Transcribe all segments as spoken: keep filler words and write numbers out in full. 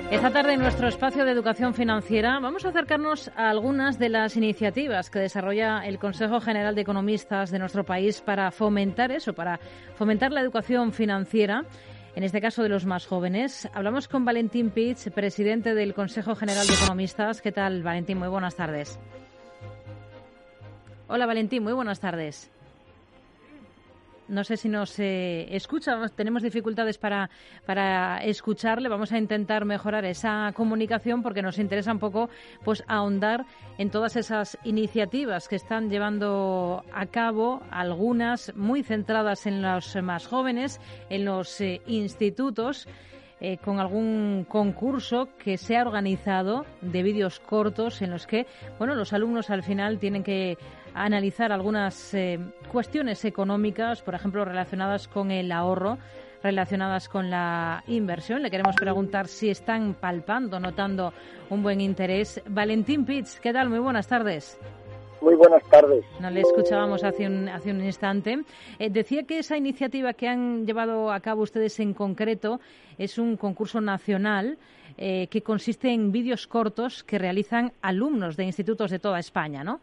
Esta tarde en nuestro espacio de educación financiera vamos a acercarnos a algunas de las iniciativas que desarrolla el Consejo General de Economistas de nuestro país para fomentar eso, para fomentar la educación financiera, en este caso de los más jóvenes. Hablamos con Valentín Pich, presidente del Consejo General de Economistas. ¿Qué tal, Valentín? Muy buenas tardes. Hola, Valentín, muy buenas tardes. No sé si nos eh, escucha, tenemos dificultades para, para escucharle. Vamos a intentar mejorar esa comunicación porque nos interesa un poco pues ahondar en todas esas iniciativas que están llevando a cabo, algunas muy centradas en los más jóvenes, en los eh, institutos, Eh, con algún concurso que se ha organizado de vídeos cortos en los que, bueno, los alumnos al final tienen que analizar algunas eh, cuestiones económicas, por ejemplo, relacionadas con el ahorro, relacionadas con la inversión. Le queremos preguntar si están palpando, notando un buen interés. Valentín Pich, ¿qué tal? Muy buenas tardes. Muy buenas tardes. No le escuchábamos hace un, hace un instante. Eh, decía que esa iniciativa que han llevado a cabo ustedes en concreto es un concurso nacional eh, que consiste en vídeos cortos que realizan alumnos de institutos de toda España, ¿no?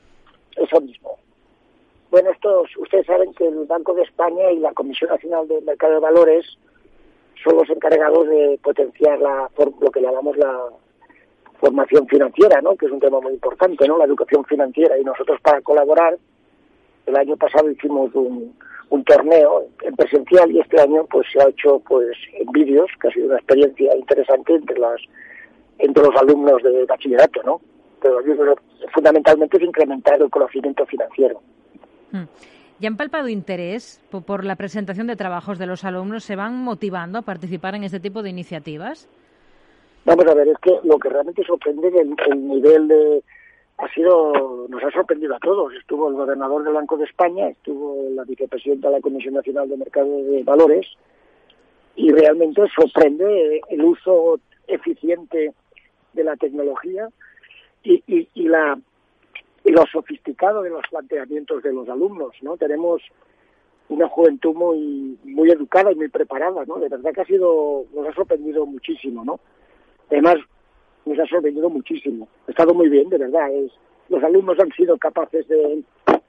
Eso mismo. Bueno, estos, ustedes saben que el Banco de España y la Comisión Nacional del Mercado de Valores son los encargados de potenciar la, lo que llamamos la formación financiera, ¿no? Que es un tema muy importante, ¿no? La educación financiera. Y nosotros, para colaborar, el año pasado hicimos un, un torneo en presencial y este año pues se ha hecho pues en vídeos, que ha sido una experiencia interesante entre las entre los alumnos de bachillerato, ¿no? Pero yo creo que fundamentalmente es incrementar el conocimiento financiero. Hmm. ¿Ya han palpado interés por, por la presentación de trabajos de los alumnos? ¿Se van motivando a participar en este tipo de iniciativas? Vamos a ver, es que lo que realmente sorprende es el, el nivel de... ha sido nos ha sorprendido a todos. Estuvo el gobernador del Banco de España, estuvo la vicepresidenta de la Comisión Nacional de Mercado de Valores y realmente sorprende el uso eficiente de la tecnología y, y, y, la, y lo sofisticado de los planteamientos de los alumnos, ¿no? Tenemos una juventud muy muy educada y muy preparada, ¿no? De verdad que ha sido nos ha sorprendido muchísimo, ¿no? Además, nos ha sorprendido muchísimo. Ha estado muy bien, de verdad. Es, los alumnos han sido capaces de,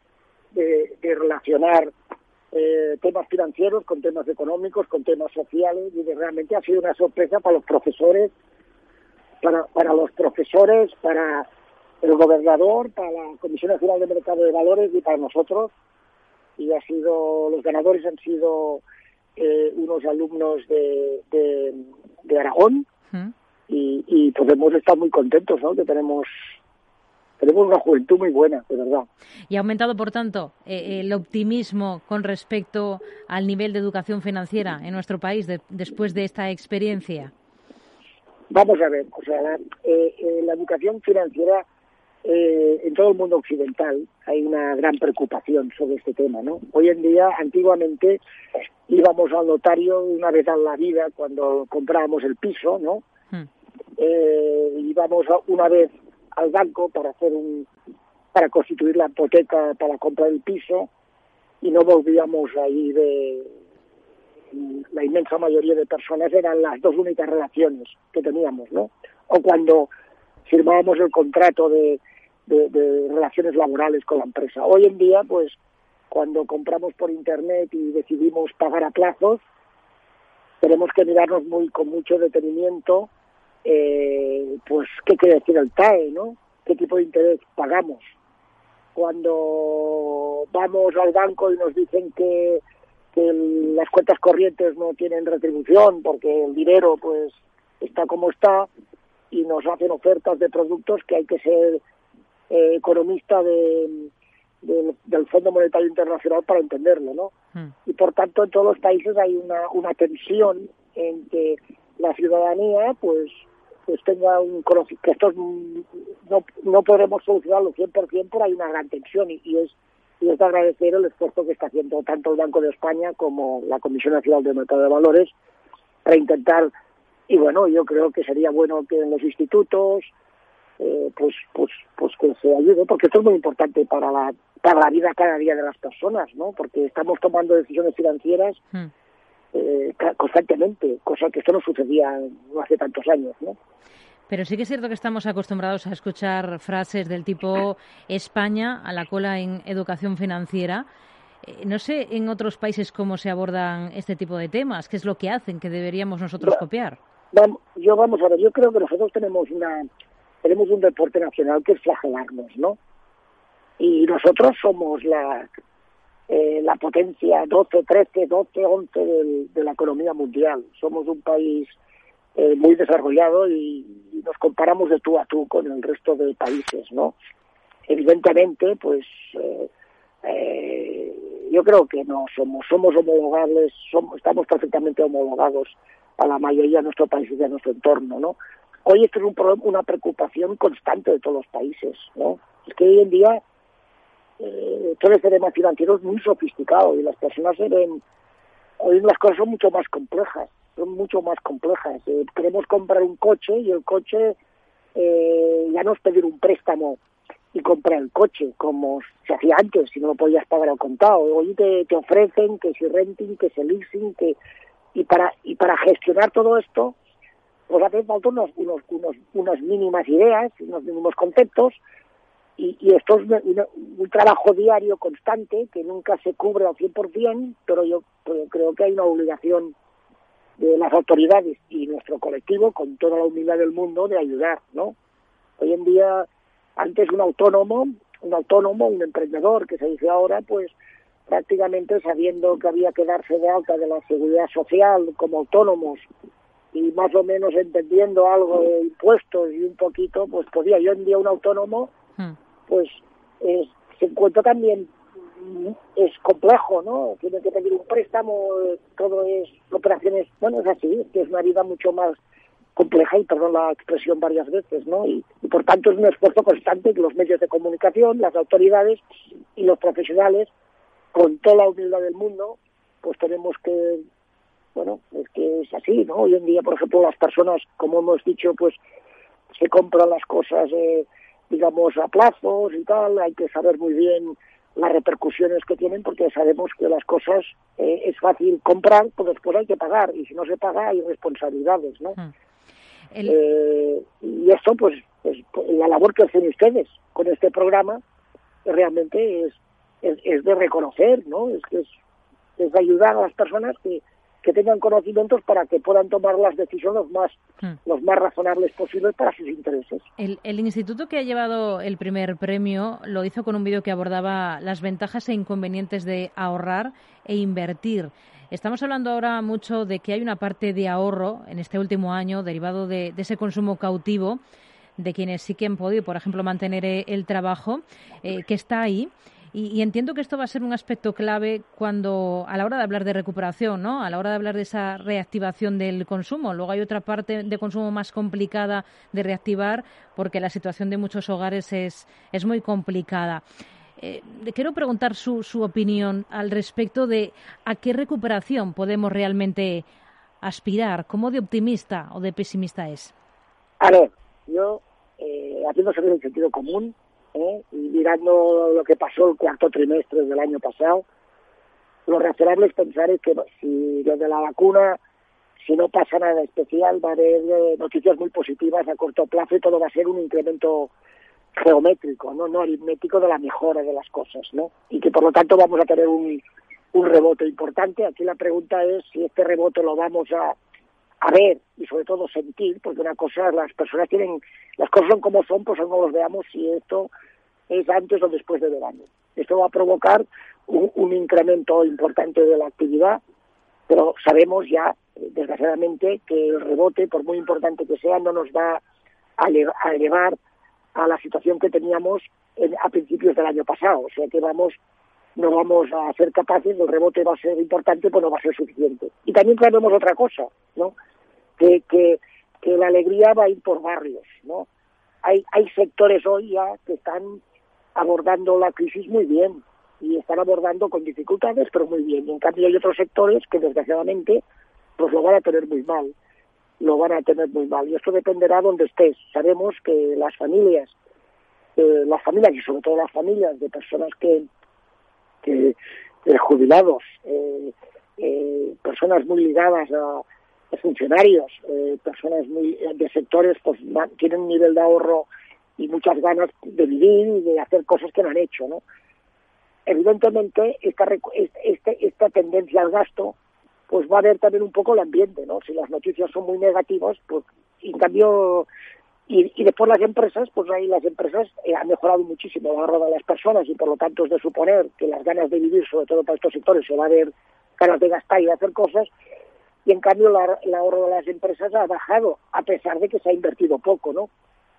de, de relacionar eh, temas financieros con temas económicos, con temas sociales, y de, realmente ha sido una sorpresa para los profesores, para, para los profesores, para el gobernador, para la Comisión Nacional de Mercado de Valores y para nosotros. Y ha sido, los ganadores han sido eh, unos alumnos de, de, de Aragón. ¿Mm? Y, y podemos estar muy contentos, ¿no? Que tenemos tenemos una juventud muy buena, de verdad. ¿Y ha aumentado, por tanto, eh, el optimismo con respecto al nivel de educación financiera en nuestro país de, después de esta experiencia? Vamos a ver, o sea, la, eh, eh, la educación financiera eh, en todo el mundo occidental hay una gran preocupación sobre este tema, ¿no? Hoy en día, antiguamente, íbamos al notario una vez a la vida cuando comprábamos el piso, ¿no? Hmm. Eh, íbamos una vez al banco para hacer un para constituir la hipoteca para comprar el piso y no volvíamos a ir. Eh, la inmensa mayoría de personas eran las dos únicas relaciones que teníamos, ¿no? O cuando firmábamos el contrato de, de, de relaciones laborales con la empresa. Hoy en día, pues, cuando compramos por internet y decidimos pagar a plazos, tenemos que mirarnos muy con mucho detenimiento. Eh, pues qué quiere decir el T A E, ¿no? ¿Qué tipo de interés pagamos? Cuando vamos al banco y nos dicen que, que el, las cuentas corrientes no tienen retribución porque el dinero pues está como está y nos hacen ofertas de productos que hay que ser eh, economista de, de, del Fondo Monetario Internacional para entenderlo, ¿no? Mm. Y por tanto en todos los países hay una, una tensión en que la ciudadanía pues pues tenga un conocimiento, que esto no, no podremos solucionarlo cien por ciento, pero hay una gran tensión y, y es y es de agradecer el esfuerzo que está haciendo tanto el Banco de España como la Comisión Nacional del Mercado de Valores para intentar, y bueno, yo creo que sería bueno que en los institutos eh, pues pues pues que se ayude, porque esto es muy importante para la para la vida cada día de las personas, ¿no? Porque estamos tomando decisiones financieras mm. eh, constantemente, cosa que esto no sucedía no hace tantos años, ¿no? Pero sí que es cierto que estamos acostumbrados a escuchar frases del tipo España a la cola en educación financiera. Eh, no sé en otros países cómo se abordan este tipo de temas, qué es lo que hacen, que deberíamos nosotros copiar. Vamos, yo vamos a ver, yo creo que nosotros tenemos una tenemos un deporte nacional que es flagelarnos, ¿no? Y nosotros somos la eh, la potencia doce, trece, doce, once del, de la economía mundial. Somos un país eh, muy desarrollado y, y nos comparamos de tú a tú con el resto de países, ¿no? Evidentemente, pues eh, eh, yo creo que no somos somos homologables, somos, estamos perfectamente homologados a la mayoría de nuestros países y de nuestro entorno, ¿no? Hoy esto es un problema, una preocupación constante de todos los países, ¿no? Es que hoy en día eh, todo este tema financiero es muy sofisticado y las personas se ven, hoy las cosas son mucho más complejas, son mucho más complejas. Eh, queremos comprar un coche y el coche eh, ya no es pedir un préstamo y comprar el coche como se hacía antes, si no lo podías pagar al contado. Hoy te, te ofrecen que si renting, que si leasing, que y para y para gestionar todo esto pues hace falta unos, unos, unos, unas mínimas ideas, unos mínimos conceptos, y, y esto es un, un trabajo diario constante que nunca se cubre al cien por ciento, pero yo, pero yo creo que hay una obligación de las autoridades y nuestro colectivo, con toda la humildad del mundo, de ayudar, ¿no? Hoy en día, antes un autónomo, un autónomo, un emprendedor, que se dice ahora, pues prácticamente sabiendo que había que darse de alta de la seguridad social como autónomos, y más o menos entendiendo algo de impuestos y un poquito, pues podía. Yo en día un autónomo, pues es, se encuentra también, es complejo, ¿no? Tiene que pedir un préstamo, todo es operaciones, bueno, es así, es que es una vida mucho más compleja, y perdón la expresión varias veces, ¿no? Y, y por tanto es un esfuerzo constante que los medios de comunicación, las autoridades y los profesionales, con toda la humildad del mundo, pues tenemos que, bueno, es que es así, ¿no? Hoy en día, por ejemplo, las personas, como hemos dicho, pues se compran las cosas, eh, digamos, a plazos y tal. Hay que saber muy bien las repercusiones que tienen, porque sabemos que las cosas eh, es fácil comprar, pero después hay que pagar, y si no se paga hay responsabilidades, ¿no? Mm. El... Eh, y esto, pues, pues, la labor que hacen ustedes con este programa realmente es, es, es de reconocer, ¿no? Es que es, es de ayudar a las personas que que tengan conocimientos para que puedan tomar las decisiones más hmm. los más razonables posibles para sus intereses. El, el instituto que ha llevado el primer premio lo hizo con un vídeo que abordaba las ventajas e inconvenientes de ahorrar e invertir. Estamos hablando ahora mucho de que hay una parte de ahorro en este último año derivado de, de ese consumo cautivo de quienes sí que han podido, por ejemplo, mantener el trabajo, eh, que está ahí. Y, y entiendo que esto va a ser un aspecto clave cuando a la hora de hablar de recuperación, ¿no? A la hora de hablar de esa reactivación del consumo. Luego hay otra parte de consumo más complicada de reactivar, porque la situación de muchos hogares es, es muy complicada. Eh, quiero preguntar su, su opinión al respecto de a qué recuperación podemos realmente aspirar, cómo de optimista o de pesimista es. A ver, yo, eh, haciendo servir el sentido común, ¿Eh? y mirando lo que pasó el cuarto trimestre del año pasado, lo razonable es pensar es que si desde la vacuna, si no pasa nada especial, va a haber eh, noticias muy positivas a corto plazo, y todo va a ser un incremento geométrico, no no aritmético, de la mejora de las cosas, ¿no? Y que por lo tanto vamos a tener un, un rebote importante. Aquí la pregunta es si este rebote lo vamos a a ver y sobre todo sentir, porque una cosa, las personas tienen, las cosas son como son, pues no los veamos si esto es antes o después de verano. Esto va a provocar un, un incremento importante de la actividad, pero sabemos ya, desgraciadamente, que el rebote, por muy importante que sea, no nos va a, le, a llevar a la situación que teníamos en, a principios del año pasado. O sea que vamos, no vamos a ser capaces, el rebote va a ser importante, pero no va a ser suficiente. Y también sabemos otra cosa, ¿no? Que, que, que la alegría va a ir por barrios, ¿no? Hay, hay sectores hoy ya que están abordando la crisis muy bien, y están abordando con dificultades, pero muy bien. Y en cambio hay otros sectores que desgraciadamente pues lo van a tener muy mal, lo van a tener muy mal. Y esto dependerá de donde estés. Sabemos que las familias, eh, las familias y sobre todo las familias de personas que, que eh, jubilados, eh, eh, personas muy ligadas a, a funcionarios, eh, personas muy de sectores, pues van, tienen un nivel de ahorro y muchas ganas de vivir y de hacer cosas que no han hecho, ¿no? Evidentemente, esta, este, esta tendencia al gasto, pues va a ver también un poco el ambiente, ¿no? Si las noticias son muy negativas, pues, en cambio, y, y después las empresas, pues ahí las empresas eh, han mejorado muchísimo el ahorro de las personas y por lo tanto es de suponer que las ganas de vivir, sobre todo para estos sectores, se va a ver ganas de gastar y de hacer cosas, y en cambio la, el ahorro de las empresas ha bajado, a pesar de que se ha invertido poco, ¿no?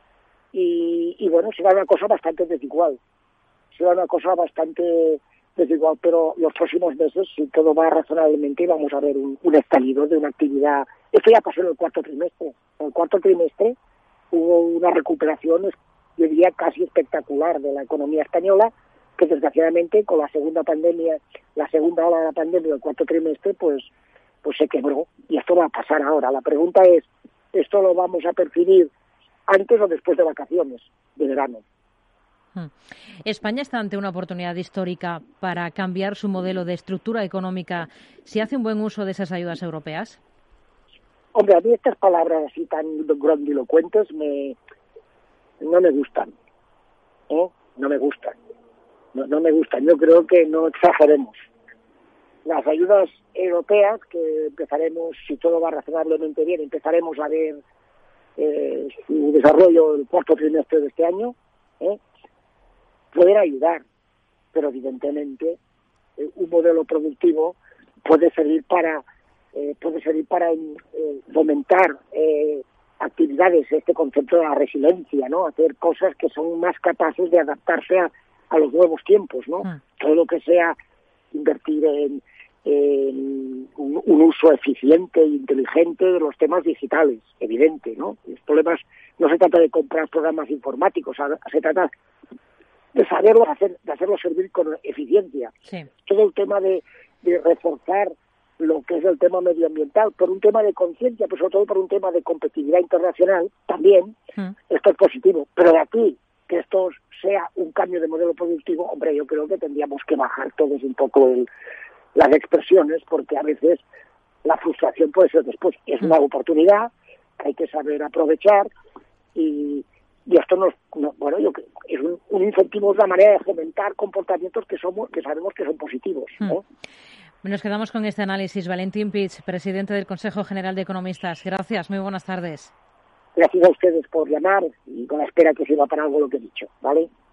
Y, y bueno, será una cosa bastante desigual. Será una cosa bastante desigual, pero los próximos meses, si todo va razonablemente, vamos a ver un, un estallido de una actividad. Esto ya pasó en el cuarto trimestre. En el cuarto trimestre hubo una recuperación, yo diría, casi espectacular de la economía española, que desgraciadamente con la segunda pandemia, la segunda ola de la pandemia del cuarto trimestre, pues, pues se quebró. Y esto va a pasar ahora. La pregunta es, ¿esto lo vamos a percibir antes o después de vacaciones de verano? España está ante una oportunidad histórica para cambiar su modelo de estructura económica si hace un buen uso de esas ayudas europeas. Hombre, a mí estas palabras así tan grandilocuentes me, no me gustan, ¿eh? No me gustan, no, no me gustan. Yo creo que no exageremos. Las ayudas europeas, que empezaremos, si todo va razonablemente bien, empezaremos a ver eh, su desarrollo el cuarto trimestre de este año, ¿eh? Pueden ayudar, pero evidentemente eh, un modelo productivo puede servir para eh, puede servir para eh, fomentar eh, actividades, este concepto de la resiliencia, ¿no? Hacer cosas que son más capaces de adaptarse a, a los nuevos tiempos, ¿no? Mm. Todo lo que sea invertir en, en un, un uso eficiente e inteligente de los temas digitales, evidente, ¿no? Los problemas, no se trata de comprar programas informáticos, se trata de saberlo hacer, de hacerlo servir con eficiencia. Sí. Todo el tema de, de reforzar lo que es el tema medioambiental, por un tema de conciencia, pero sobre todo por un tema de competitividad internacional, también, mm. esto es positivo. Pero de aquí, que esto sea un cambio de modelo productivo, hombre, yo creo que tendríamos que bajar todos un poco el, las expresiones, porque a veces la frustración puede ser después. Es mm. una oportunidad que hay que saber aprovechar y Y esto nos, no, bueno, yo es un, un incentivo, es la manera de fomentar comportamientos que somos, que sabemos que son positivos, ¿no? Hmm. Nos quedamos con este análisis. Valentín Pich, presidente del Consejo General de Economistas. Gracias, muy buenas tardes. Gracias a ustedes por llamar y con la espera que sirva para algo lo que he dicho, ¿vale?